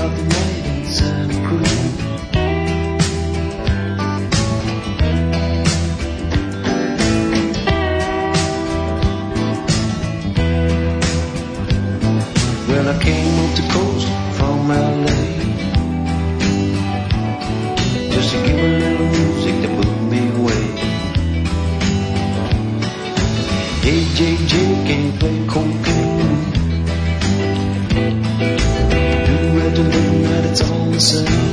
about the night in Santa Cruz. Well, I came up the coast from LA just to give a little music that moved me away. Hey, JJ, can you play cocaine? Do it to midnight, it's all the same.